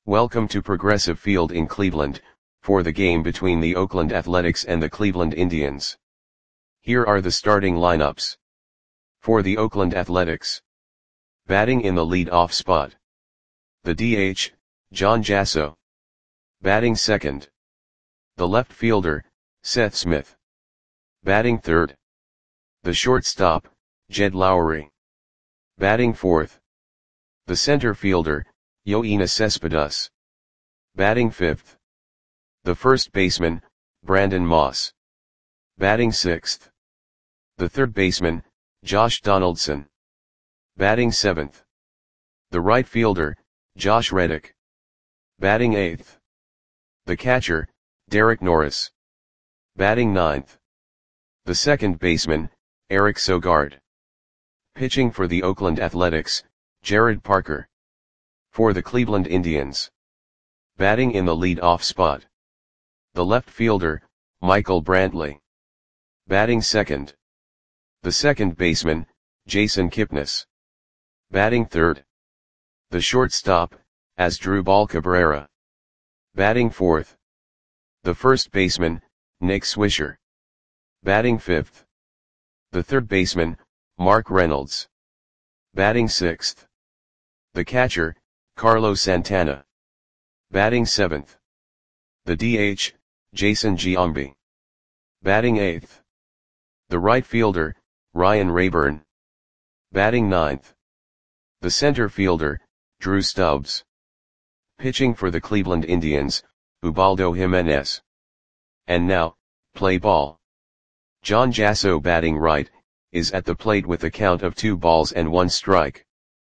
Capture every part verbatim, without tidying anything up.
Welcome to Progressive Field in Cleveland, for the game between the Oakland Athletics and the Cleveland Indians. Here are the starting lineups. For the Oakland Athletics. Batting in the lead-off spot. The D H, John Jasso. Batting second. The left fielder, Seth Smith. Batting third. The shortstop, Jed Lowrie. Batting fourth. The center fielder, Yoenis Cespedes. Batting fifth. The first baseman, Brandon Moss. Batting sixth. The third baseman, Josh Donaldson. Batting seventh. The right fielder, Josh Reddick. Batting eighth. The catcher, Derek Norris. Batting ninth. The second baseman, Eric Sogard. Pitching for the Oakland Athletics, Jared Parker. For the Cleveland Indians. Batting in the lead-off spot. The left fielder, Michael Brantley. Batting second. The second baseman, Jason Kipnis. Batting third. The shortstop, Asdrubal Cabrera. Batting fourth. The first baseman, Nick Swisher. Batting fifth. The third baseman, Mark Reynolds. Batting sixth. The catcher, Carlos Santana. Batting seventh. The D H, Jason Giambi. Batting eighth. The right fielder, Ryan Rayburn. Batting ninth. The center fielder, Drew Stubbs. Pitching for the Cleveland Indians, Ubaldo Jimenez. And now, play ball. John Jasso batting right, is at the plate with a count of two balls and one strike.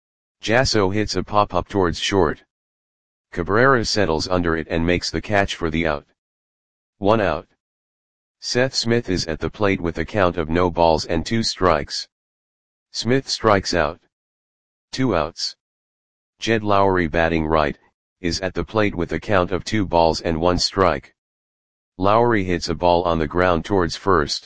Jasso hits a pop-up towards short. Cabrera settles under it and makes the catch for the out. One out. Seth Smith is at the plate with a count of no balls and two strikes. Smith strikes out. Two outs. Jed Lowrie batting right, is at the plate with a count of two balls and one strike. Lowrie hits a ball on the ground towards first.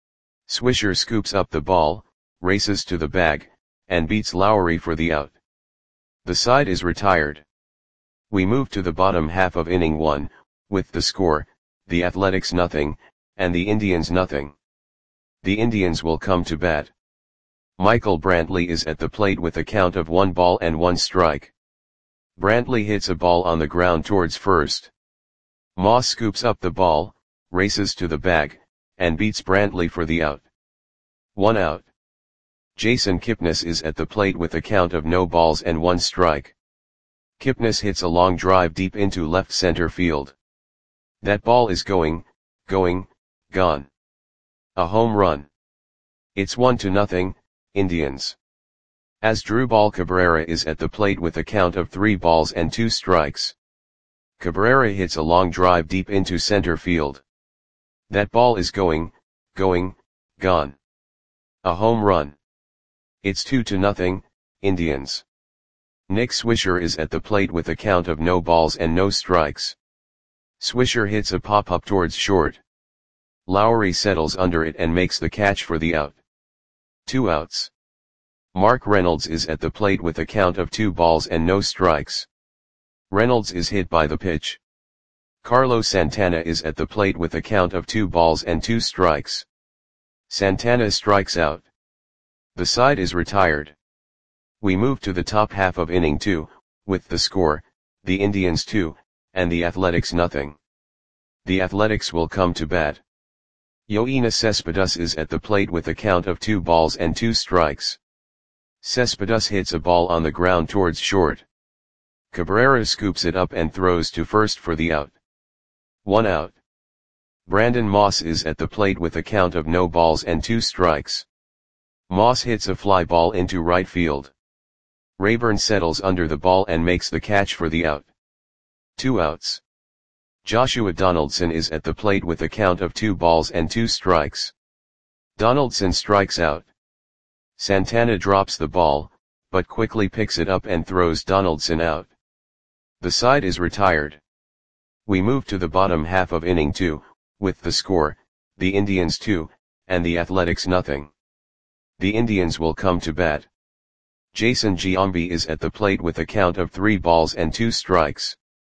Swisher scoops up the ball, races to the bag, and beats Lowrie for the out. The side is retired. We move to the bottom half of inning one, with the score, the Athletics nothing, and the Indians nothing. The Indians will come to bat. Michael Brantley is at the plate with a count of one ball and one strike. Brantley hits a ball on the ground towards first. Moss scoops up the ball, races to the bag, and beats Brantley for the out. One out. Jason Kipnis is at the plate with a count of no balls and one strike. Kipnis hits a long drive deep into left center field. That ball is going, going, gone. A home run. It's one to nothing, Indians. Asdrubal Cabrera is at the plate with a count of three balls and two strikes. Cabrera hits a long drive deep into center field. That ball is going, going, gone. A home run. It's two to nothing, Indians. Nick Swisher is at the plate with a count of no balls and no strikes. Swisher hits a pop-up towards short. Lowrie settles under it and makes the catch for the out. Two outs. Mark Reynolds is at the plate with a count of two balls and no strikes. Reynolds is hit by the pitch. Carlos Santana is at the plate with a count of two balls and two strikes. Santana strikes out. The side is retired. We move to the top half of inning two, with the score, the Indians two, and the Athletics nothing. The Athletics will come to bat. Yoenis Cespedes is at the plate with a count of two balls and two strikes. Cespedes hits a ball on the ground towards short. Cabrera scoops it up and throws to first for the out. One out. Brandon Moss is at the plate with a count of no balls and two strikes. Moss hits a fly ball into right field. Rayburn settles under the ball and makes the catch for the out. Two outs. Joshua Donaldson is at the plate with a count of two balls and two strikes. Donaldson strikes out. Santana drops the ball, but quickly picks it up and throws Donaldson out. The side is retired. We move to the bottom half of inning two, with the score, the Indians two, and the Athletics nothing. The Indians will come to bat. Jason Giambi is at the plate with a count of three balls and two strikes.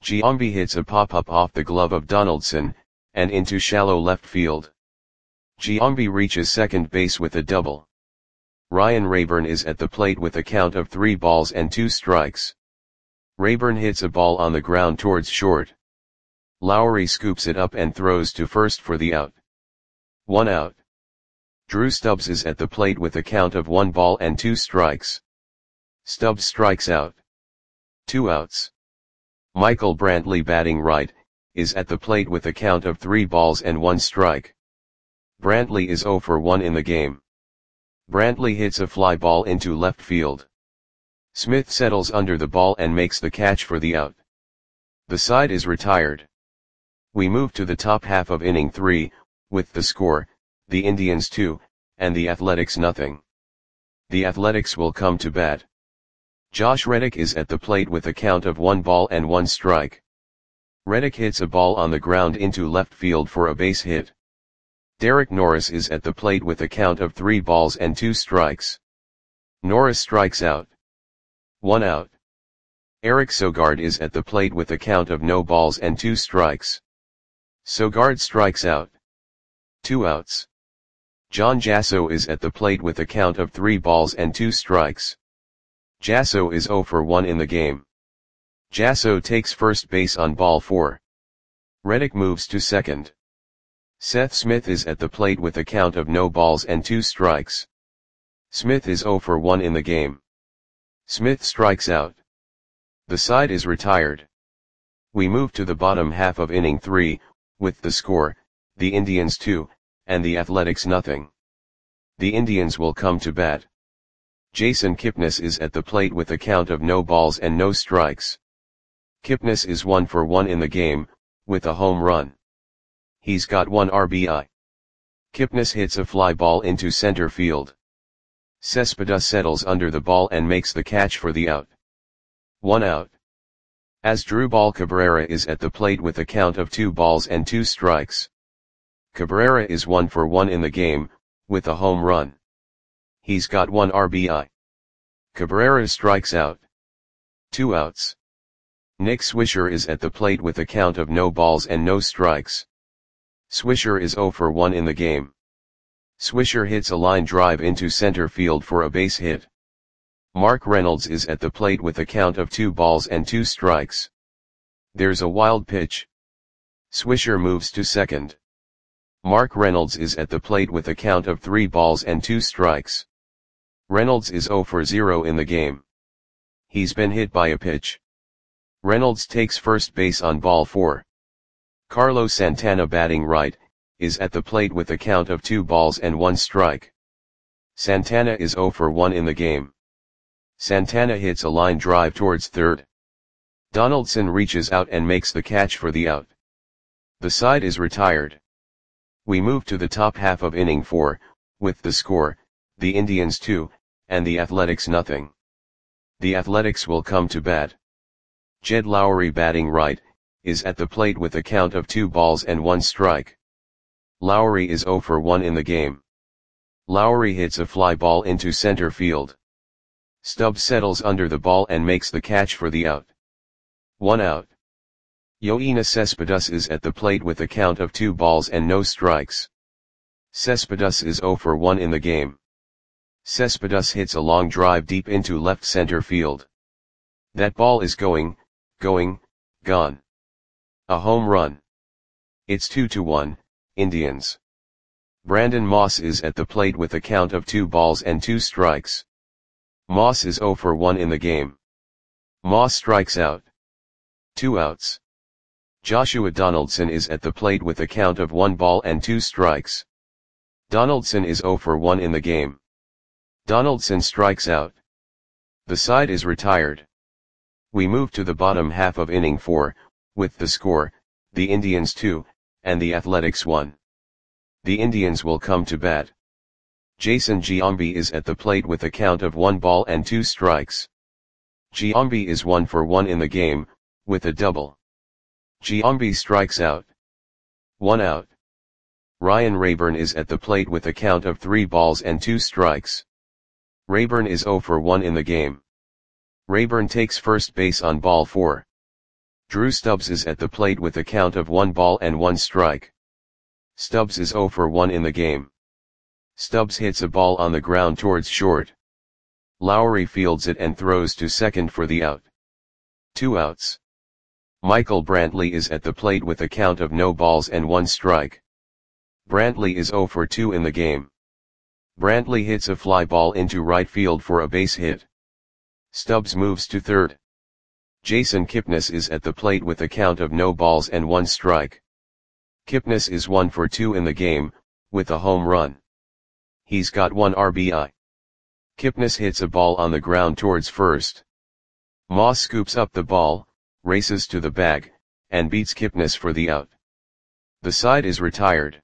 Giambi hits a pop-up off the glove of Donaldson, and into shallow left field. Giambi reaches second base with a double. Ryan Raburn is at the plate with a count of three balls and two strikes. Raburn hits a ball on the ground towards short. Lowry scoops it up and throws to first for the out. One out. Drew Stubbs is at the plate with a count of one ball and two strikes. Stubbs strikes out. Two outs. Michael Brantley, batting right, is at the plate with a count of three balls and one strike. Brantley is zero for one in the game. Brantley hits a fly ball into left field. Smith settles under the ball and makes the catch for the out. The side is retired. We move to the top half of inning three, with the score, the Indians two, and the Athletics nothing. The Athletics will come to bat. Josh Reddick is at the plate with a count of one ball and one strike. Reddick hits a ball on the ground into left field for a base hit. Derek Norris is at the plate with a count of three balls and two strikes. Norris strikes out. One out. Eric Sogard is at the plate with a count of no balls and two strikes. Sogard strikes out. Two outs. John Jasso is at the plate with a count of three balls and two strikes. Jasso is zero for one in the game. Jasso takes first base on ball four. Reddick moves to second. Seth Smith is at the plate with a count of no balls and two strikes. Smith is zero for one in the game. Smith strikes out. The side is retired. We move to the bottom half of inning three, with the score, the Indians two, and the Athletics nothing. The Indians will come to bat. Jason Kipnis is at the plate with a count of no balls and no strikes. Kipnis is one for one in the game, with a home run. He's got one R B I. Kipnis hits a fly ball into center field. Cespedes settles under the ball and makes the catch for the out. One out. Asdrubal Cabrera is at the plate with a count of two balls and two strikes. Cabrera is one for one in the game, with a home run. He's got one R B I. Cabrera strikes out. Two outs. Nick Swisher is at the plate with a count of no balls and no strikes. Swisher is zero for one in the game. Swisher hits a line drive into center field for a base hit. Mark Reynolds is at the plate with a count of two balls and two strikes. There's a wild pitch. Swisher moves to second. Mark Reynolds is at the plate with a count of three balls and two strikes. Reynolds is zero for zero in the game. He's been hit by a pitch. Reynolds takes first base on ball four. Carlos Santana, batting right, is at the plate with a count of two balls and one strike. Santana is zero for one in the game. Santana hits a line drive towards third. Donaldson reaches out and makes the catch for the out. The side is retired. We move to the top half of inning four, with the score, the Indians two, and the Athletics nothing. The Athletics will come to bat. Jed Lowry, batting right, is at the plate with a count of two balls and one strike. Lowry is zero for one in the game. Lowry hits a fly ball into center field. Stubbs settles under the ball and makes the catch for the out. One out. Yoenis Cespedes is at the plate with a count of two balls and no strikes. Cespedes is zero for one in the game. Cespedes hits a long drive deep into left center field. That ball is going, going, gone. A home run. It's two to one, Indians. Brandon Moss is at the plate with a count of two balls and two strikes. Moss is zero for one in the game. Moss strikes out. Two outs. Joshua Donaldson is at the plate with a count of one ball and two strikes. Donaldson is zero for one in the game. Donaldson strikes out. The side is retired. We move to the bottom half of inning four, with the score, the Indians two, and the Athletics one. The Indians will come to bat. Jason Giambi is at the plate with a count of one ball and two strikes. Giambi is one for one in the game, with a double. Giambi strikes out. One out. Ryan Raburn is at the plate with a count of three balls and two strikes. Raburn is zero for one in the game. Raburn takes first base on ball four. Drew Stubbs is at the plate with a count of one ball and one strike. Stubbs is zero for one in the game. Stubbs hits a ball on the ground towards short. Lowry fields it and throws to second for the out. Two outs. Michael Brantley is at the plate with a count of no balls and one strike. Brantley is zero for two in the game. Brantley hits a fly ball into right field for a base hit. Stubbs moves to third. Jason Kipnis is at the plate with a count of no balls and one strike. Kipnis is one for two in the game, with a home run. He's got one R B I. Kipnis hits a ball on the ground towards first. Moss scoops up the ball, races to the bag, and beats Kipnis for the out. The side is retired.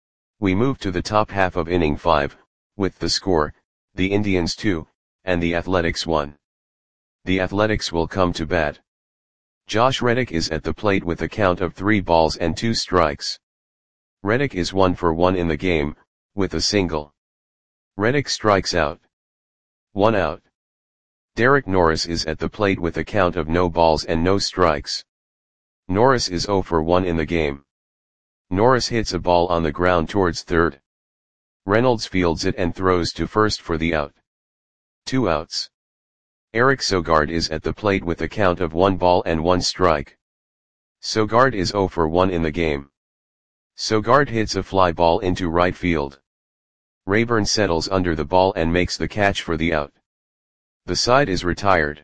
We move to the top half of inning five, with the score, the Indians two, and the Athletics one. The Athletics will come to bat. Josh Reddick is at the plate with a count of three balls and two strikes. Reddick is one for one in the game, with a single. Reddick strikes out. One out. Derek Norris is at the plate with a count of no balls and no strikes. Norris is zero for one in the game. Norris hits a ball on the ground towards third. Reynolds fields it and throws to first for the out. Two outs. Eric Sogard is at the plate with a count of one ball and one strike. Sogard is zero for one in the game. Sogard hits a fly ball into right field. Rayburn settles under the ball and makes the catch for the out. The side is retired.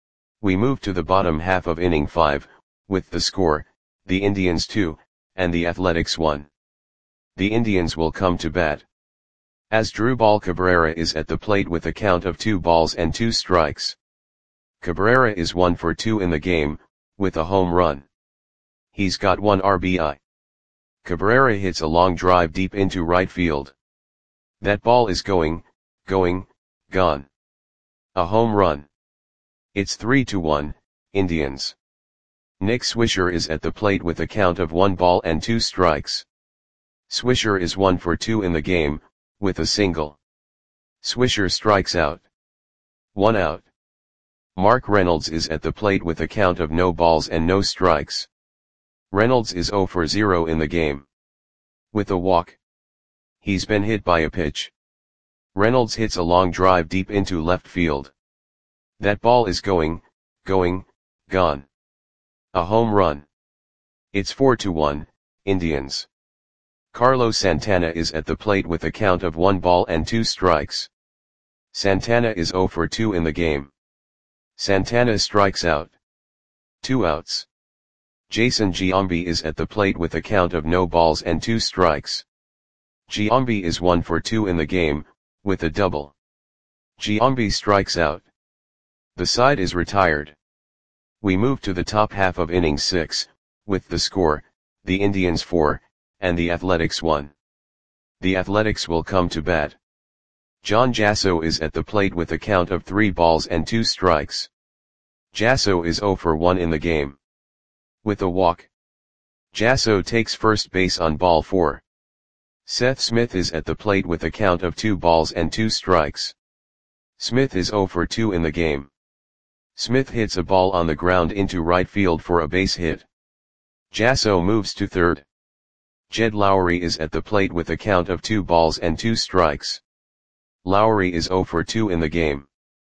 We move to the bottom half of inning five, with the score, the Indians two, and the Athletics one. The Indians will come to bat. Asdrubal Cabrera is at the plate with a count of two balls and two strikes. Cabrera is one for two in the game, with a home run. He's got one R B I. Cabrera hits a long drive deep into right field. That ball is going, going, gone. A home run. It's three to one, Indians. Nick Swisher is at the plate with a count of one ball and two strikes. Swisher is one for two in the game, with a single. Swisher strikes out. One out. Mark Reynolds is at the plate with a count of no balls and no strikes. Reynolds is zero for zero in the game. With a walk. He's been hit by a pitch. Reynolds hits a long drive deep into left field. That ball is going, going, gone. A home run. It's four to one, Indians. Carlos Santana is at the plate with a count of one ball and two strikes. Santana is zero for two in the game. Santana strikes out. Two outs. Jason Giambi is at the plate with a count of no balls and two strikes. Giambi is one for two in the game, with a double. Giambi strikes out. The side is retired. We move to the top half of inning six, with the score, the Indians four, and the Athletics one. The Athletics will come to bat. John Jasso is at the plate with a count of three balls and two strikes. Jasso is zero for one in the game. With a walk. Jasso takes first base on ball four. Seth Smith is at the plate with a count of two balls and two strikes. Smith is zero for two in the game. Smith hits a ball on the ground into right field for a base hit. Jasso moves to third. Jed Lowry is at the plate with a count of two balls and two strikes. Lowry is zero for two in the game.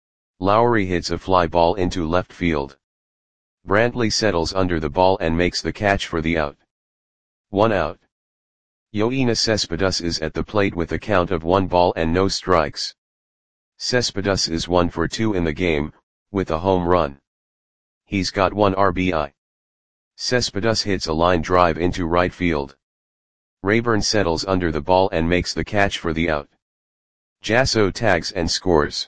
Lowry hits a fly ball into left field. Brantley settles under the ball and makes the catch for the out. One out. Yoenis Cespedes is at the plate with a count of one ball and no strikes. Cespedes is one for two in the game, with a home run. He's got one R B I. Cespedes hits a line drive into right field. Rayburn settles under the ball and makes the catch for the out. Jasso tags and scores.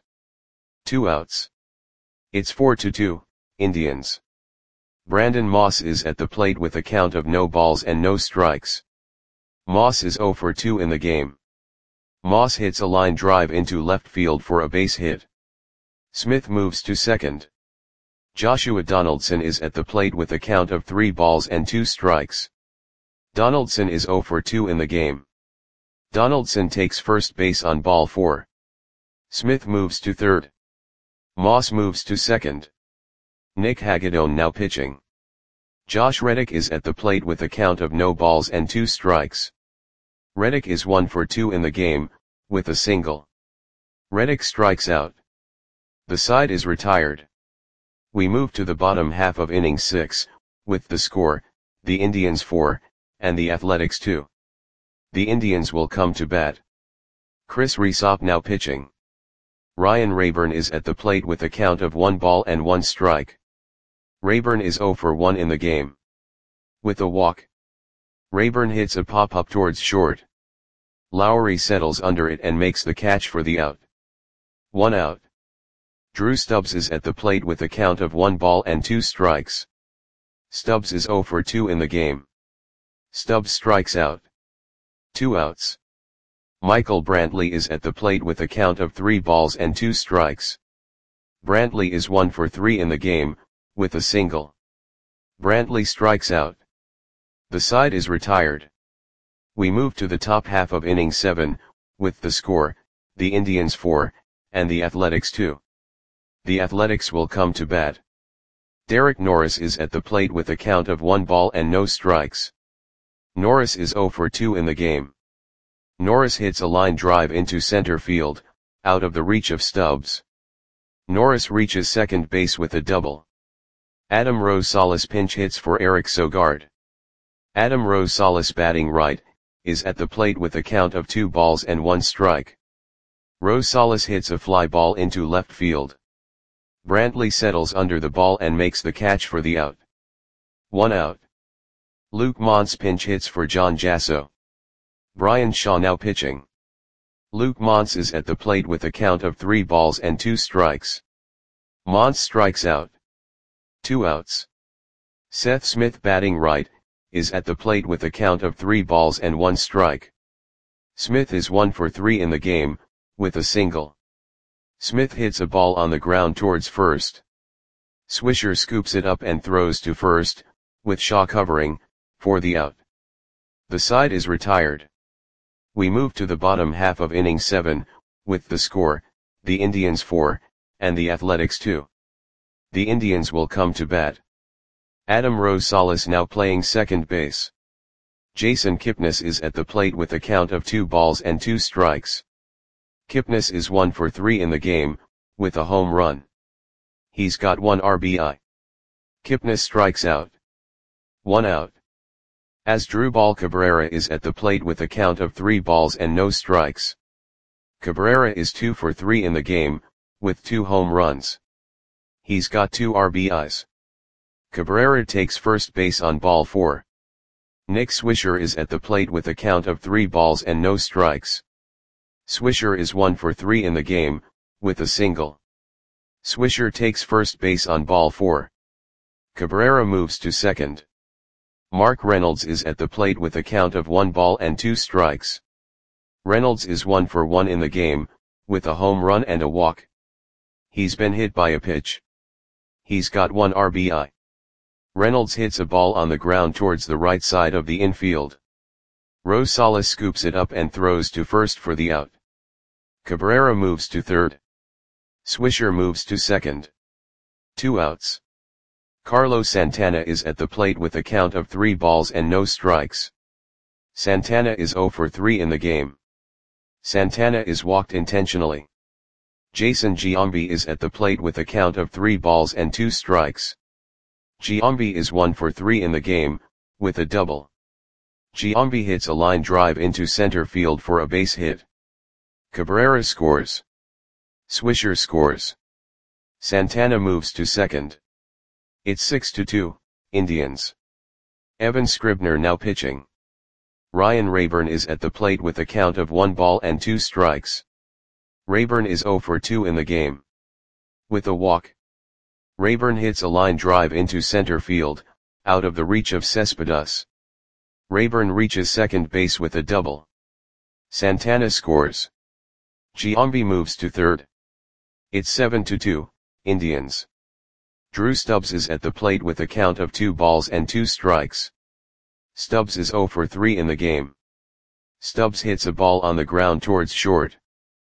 Two outs. It's four to two, Indians. Brandon Moss is at the plate with a count of no balls and no strikes. Moss is zero for two in the game. Moss hits a line drive into left field for a base hit. Smith moves to second. Joshua Donaldson is at the plate with a count of three balls and two strikes. Donaldson is zero for two in the game. Donaldson takes first base on ball four. Smith moves to third. Moss moves to second. Nick Hagedorn now pitching. Josh Reddick is at the plate with a count of no balls and two strikes. Reddick is one for two in the game, with a single. Reddick strikes out. The side is retired. We move to the bottom half of inning six, with the score, the Indians four, and the Athletics two. The Indians will come to bat. Chris Rysop now pitching. Ryan Rayburn is at the plate with a count of one ball and one strike. Rayburn is zero for one in the game. With a walk. Rayburn hits a pop-up towards short. Lowry settles under it and makes the catch for the out. One out. Drew Stubbs is at the plate with a count of one ball and two strikes. Stubbs is zero for two in the game. Stubbs strikes out. Two outs. Michael Brantley is at the plate with a count of three balls and two strikes. Brantley is one for three in the game, with a single. Brantley strikes out. The side is retired. We move to the top half of inning seven, with the score, the Indians four, and the Athletics two. The Athletics will come to bat. Derek Norris is at the plate with a count of one ball and no strikes. Norris is zero for two in the game. Norris hits a line drive into center field, out of the reach of Stubbs. Norris reaches second base with a double. Adam Rosales pinch hits for Eric Sogard. Adam Rosales, batting right, is at the plate with a count of two balls and one strike. Rosales hits a fly ball into left field. Brantley settles under the ball and makes the catch for the out. One out. Luke Montz pinch hits for John Jasso. Brian Shaw now pitching. Luke Montz is at the plate with a count of three balls and two strikes. Montz strikes out. Two outs. Seth Smith, batting right, is at the plate with a count of three balls and one strike. Smith is one for three in the game, with a single. Smith hits a ball on the ground towards first. Swisher scoops it up and throws to first, with Shaw covering, for the out. The side is retired. We move to the bottom half of inning seven, with the score, the Indians four, and the Athletics two. The Indians will come to bat. Adam Rosales now playing second base. Jason Kipnis is at the plate with a count of two balls and two strikes. Kipnis is one for three in the game, with a home run. He's got one R B I. Kipnis strikes out. One out. Asdrubal Cabrera is at the plate with a count of three balls and no strikes. Cabrera is two for three in the game, with two home runs. He's got two R B Is. Cabrera takes first base on ball four. Nick Swisher is at the plate with a count of three balls and no strikes. Swisher is one for three in the game, with a single. Swisher takes first base on ball four. Cabrera moves to second. Mark Reynolds is at the plate with a count of one ball and two strikes. Reynolds is one for one in the game, with a home run and a walk. He's been hit by a pitch. He's got one R B I. Reynolds hits a ball on the ground towards the right side of the infield. Rosales scoops it up and throws to first for the out. Cabrera moves to third. Swisher moves to second. Two outs. Carlos Santana is at the plate with a count of three balls and no strikes. Santana is zero for three in the game. Santana is walked intentionally. Jason Giambi is at the plate with a count of three balls and two strikes. Giambi is one for three in the game, with a double. Giambi hits a line drive into center field for a base hit. Cabrera scores. Swisher scores. Santana moves to second. It's six to two, Indians. Evan Scribner now pitching. Ryan Rayburn is at the plate with a count of one ball and two strikes. Rayburn is zero for two in the game. With a walk. Rayburn hits a line drive into center field, out of the reach of Cespedes. Rayburn reaches second base with a double. Santana scores. Giambi moves to third. It's seven to two, Indians. Drew Stubbs is at the plate with a count of two balls and two strikes. Stubbs is zero for three in the game. Stubbs hits a ball on the ground towards short.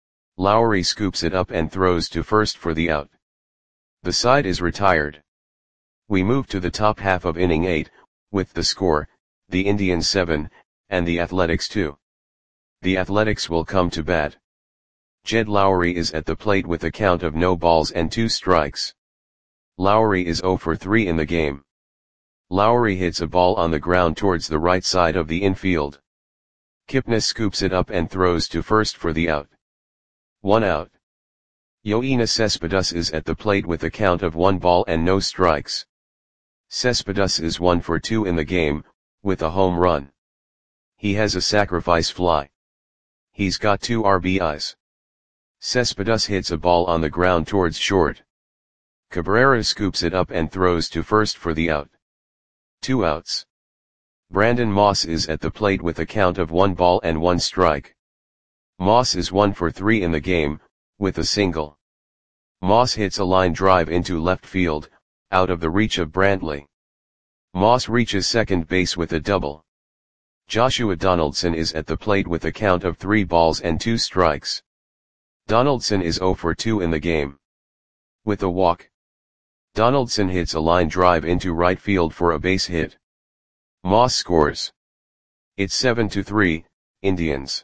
Lowry scoops it up and throws to first for the out. The side is retired. We move to the top half of inning eight, with the score, the Indians seven, and the Athletics two. The Athletics will come to bat. Jed Lowrie is at the plate with a count of no balls and two strikes. Lowrie is oh for three in the game. Lowrie hits a ball on the ground towards the right side of the infield. Kipnis scoops it up and throws to first for the out. One out. Yoenis Cespedes is at the plate with a count of one ball and no strikes. Cespedes is one for two in the game, with a home run. He has a sacrifice fly. He's got two R B Is. Cespedes hits a ball on the ground towards short. Cabrera scoops it up and throws to first for the out. Two outs. Brandon Moss is at the plate with a count of one ball and one strike. Moss is one for three in the game, with a single. Moss hits a line drive into left field, out of the reach of Brantley. Moss reaches second base with a double. Joshua Donaldson is at the plate with a count of three balls and two strikes. Donaldson is oh for two in the game. With a walk. Donaldson hits a line drive into right field for a base hit. Moss scores. It's seven to three, Indians.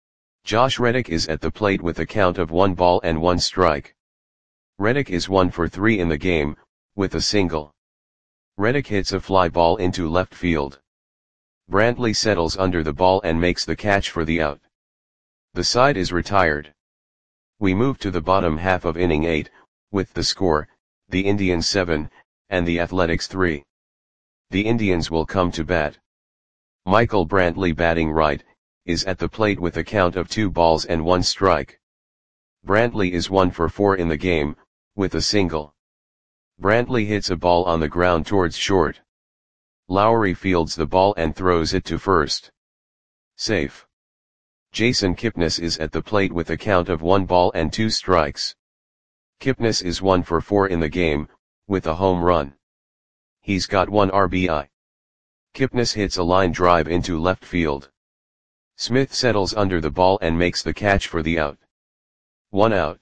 Josh Reddick is at the plate with a count of one ball and one strike. Reddick is one for three in the game, with a single. Reddick hits a fly ball into left field. Brantley settles under the ball and makes the catch for the out. The side is retired. We move to the bottom half of inning eight, with the score, the Indians seven, and the Athletics three. The Indians will come to bat. Michael Brantley, batting right, is at the plate with a count of two balls and one strike. Brantley is one for four in the game, with a single. Brantley hits a ball on the ground towards short. Lowrie fields the ball and throws it to first. Safe. Jason Kipnis is at the plate with a count of one ball and two strikes. Kipnis is one for four in the game, with a home run. He's got one R B I. Kipnis hits a line drive into left field. Smith settles under the ball and makes the catch for the out. One out.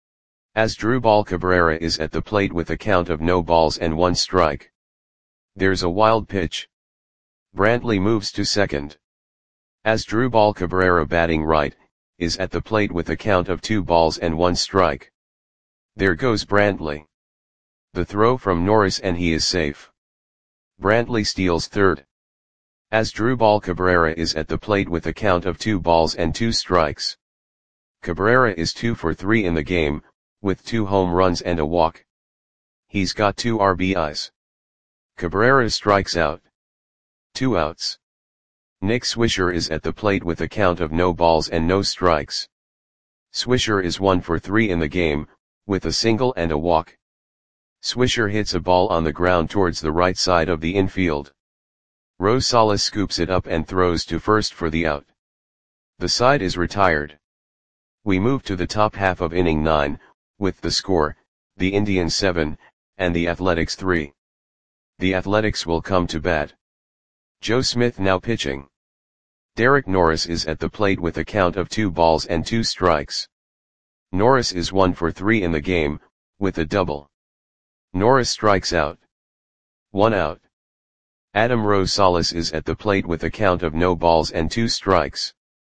Asdrubal Cabrera is at the plate with a count of no balls and one strike. There's a wild pitch. Brantley moves to second. Asdrubal Cabrera, batting right, is at the plate with a count of two balls and one strike. There goes Brantley. The throw from Norris and he is safe. Brantley steals third. Asdrubal Cabrera is at the plate with a count of two balls and two strikes. Cabrera is two for three in the game, with two home runs and a walk. He's got two R B Is. Cabrera strikes out. Two outs. Nick Swisher is at the plate with a count of no balls and no strikes. Swisher is one for three in the game, with a single and a walk. Swisher hits a ball on the ground towards the right side of the infield. Rosales scoops it up and throws to first for the out. The side is retired. We move to the top half of inning nine, with the score, the Indians seven, and the Athletics three. The Athletics will come to bat. Joe Smith now pitching. Derek Norris is at the plate with a count of two balls and two strikes. Norris is one for three in the game, with a double. Norris strikes out. One out. Adam Rosales is at the plate with a count of no balls and two strikes.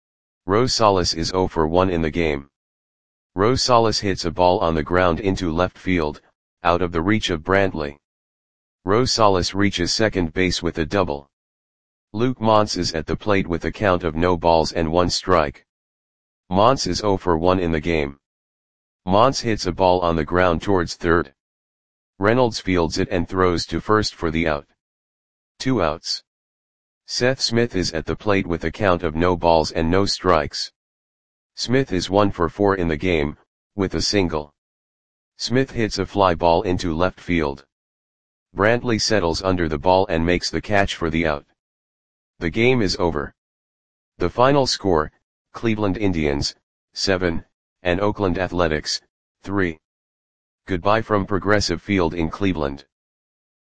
Rosales is oh for one in the game. Rosales hits a ball on the ground into left field, out of the reach of Brantley. Rosales reaches second base with a double. Luke Montz is at the plate with a count of no balls and one strike. Montz is oh for one in the game. Montz hits a ball on the ground towards third. Reynolds fields it and throws to first for the out. Two outs. Seth Smith is at the plate with a count of no balls and no strikes. Smith is one for four in the game, with a single. Smith hits a fly ball into left field. Brantley settles under the ball and makes the catch for the out. The game is over. The final score, Cleveland Indians, seven, and Oakland Athletics, three. Goodbye from Progressive Field in Cleveland.